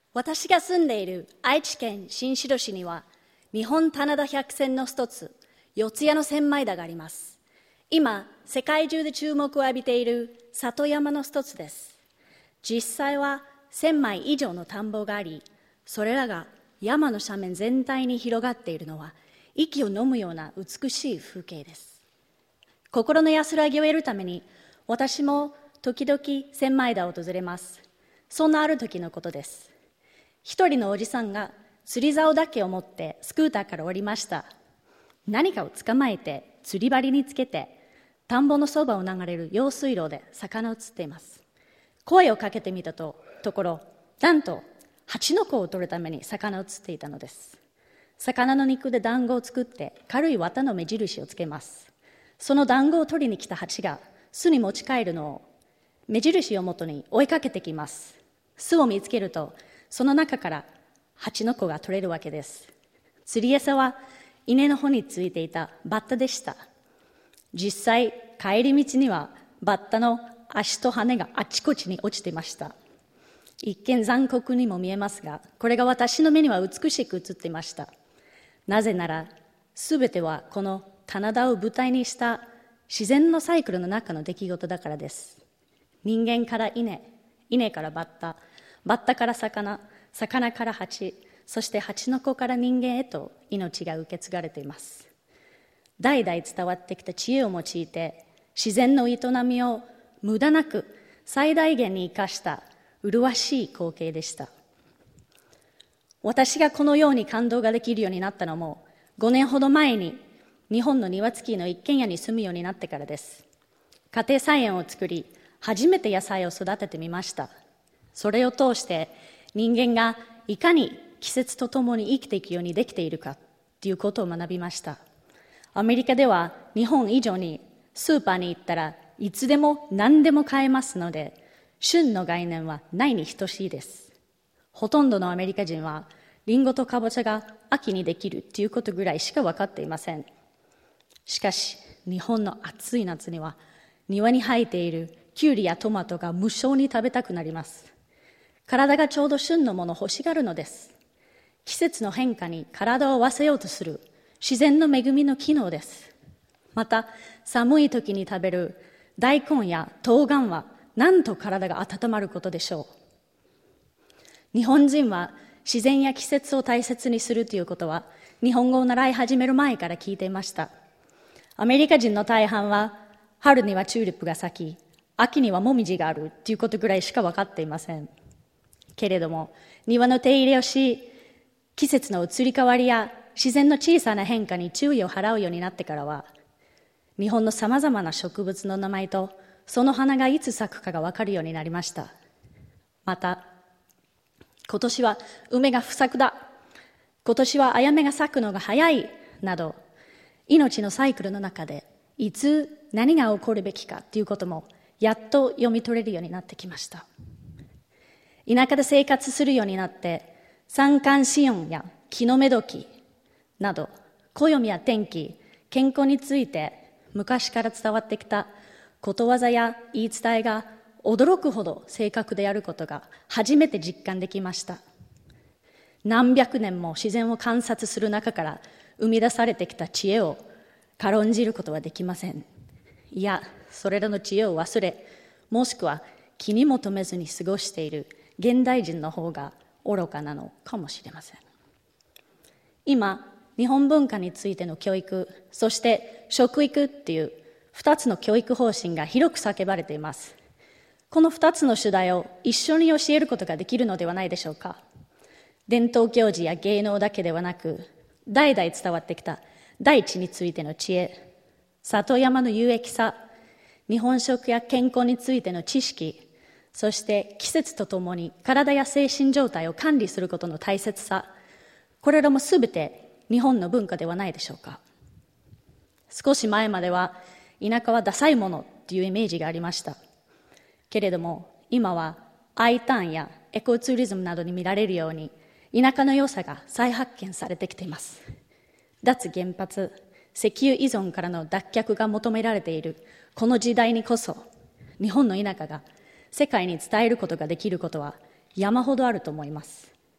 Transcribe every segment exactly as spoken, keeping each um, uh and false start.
私が住んでいる愛知県新城市には、日本棚田百選の一つ、四谷の千枚田があります。今、世界中で注目を浴びている里山の一つです。実際は千枚以上の田んぼがあり、それらが山の斜面全体に広がっているのは、息を飲むような美しい風景です。心の安らぎを得るために、私も時々千枚田を訪れます。そんなある時のことです。一人のおじさんが釣り竿だけを持ってスクーターから降りました。何かを捕まえて釣り針につけて、田んぼのそばを流れる用水路で魚を釣っています。声をかけてみたとところ、なんと蜂の子を取るために魚を釣っていたのです。魚の肉で団子を作って軽い綿の目印をつけます。その団子を取りに来た蜂が巣に持ち帰るのを目印をもとに追いかけてきます。巣を見つけると、その中から蜂の子が取れるわけです。釣り餌は稲の穂についていたバッタでした。実際、帰り道にはバッタの足と羽があちこちに落ちていました。一見残酷にも見えますが、これが私の目には美しく映っていました。なぜなら、すべてはこの棚田を舞台にした自然のサイクルの中の出来事だからです。人間から稲、稲からバッタ、バッタから魚、魚から蜂、そして蜂の子から人間へと命が受け継がれています。代々伝わってきた知恵を用いて、自然の営みを無駄なく最大限に生かした麗しい光景でした。私がこのように感動ができるようになったのも、ごねんほど前に日本の庭付きの一軒家に住むようになってからです。家庭菜園を作り、初めて野菜を育ててみました。それを通して人間がいかに季節とともに生きていくようにできているかということを学びました。アメリカでは日本以上にスーパーに行ったらいつでも何でも買えますので、旬の概念はないに等しいです。ほとんどのアメリカ人はリンゴとカボチャが秋にできるということぐらいしか分かっていません。しかし日本の暑い夏には庭に生えているキュウリやトマトが無性に食べたくなります。体がちょうど旬のものを欲しがるのです。季節の変化に体を合わせようとする自然の恵みの機能です。また、寒い時に食べる大根や冬瓜はなんと体が温まることでしょう。日本人は自然や季節を大切にするということは日本語を習い始める前から聞いていました。アメリカ人の大半は春にはチューリップが咲き、秋にはモミジがあるということぐらいしか分かっていません。けれども、庭の手入れをし、季節の移り変わりや自然の小さな変化に注意を払うようになってからは、日本のさまざまな植物の名前とその花がいつ咲くかが分かるようになりました。また、今年は梅が不作だ、今年はあやめが咲くのが早いなど、命のサイクルの中でいつ何が起こるべきかということもやっと読み取れるようになってきました。田舎で生活するようになって、三寒四温や木の芽時など、暦や天気、健康について昔から伝わってきたことわざや言い伝えが驚くほど正確であることが初めて実感できました。何百年も自然を観察する中から生み出されてきた知恵を軽んじることはできません。いや、それらの知恵を忘れ、もしくは気にも留めずに過ごしている現代人の方が愚かなのかもしれません。今、日本文化についての教育、そして食育っていう二つの教育方針が広く叫ばれています。この二つの主題を一緒に教えることができるのではないでしょうか。伝統行事や芸能だけではなく、代々伝わってきた大地についての知恵、里山の有益さ、日本食や健康についての知識、そして季節とともに体や精神状態を管理することの大切さ、これらもすべて日本の文化ではないでしょうか。少し前までは田舎はダサいものというイメージがありました。けれども今は I ターンやエコツーリズムなどに見られるように田舎の良さが再発見されてきています。脱原発、石油依存からの脱却が求められているこの時代にこそ、日本の田舎が世界に伝えることができることは山ほどあると思います。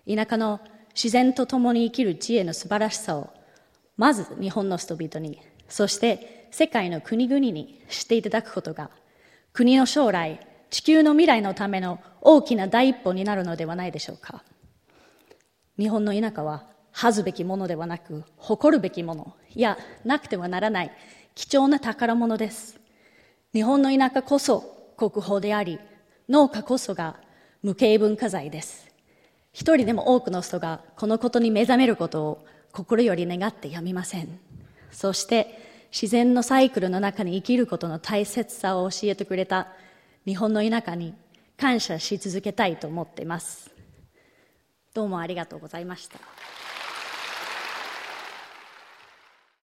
田舎の自然と共に生きる知恵の素晴らしさを、まず日本の人々に、そして世界の国々に知っていただくことが、国の将来、地球の未来のための大きな第一歩になるのではないでしょうか。日本の田舎は恥ずべきものではなく、誇るべきもの、いや、なくてはならない貴重な宝物です。日本の田舎こそ国宝であり、農家こそが無形文化財です。一人でも多くの人がこのことに目覚めることを心より願ってやみません。そして自然のサイクルの中に生きることの大切さを教えてくれた日本の田舎に感謝し続けたいと思っています。どうもありがとうございました。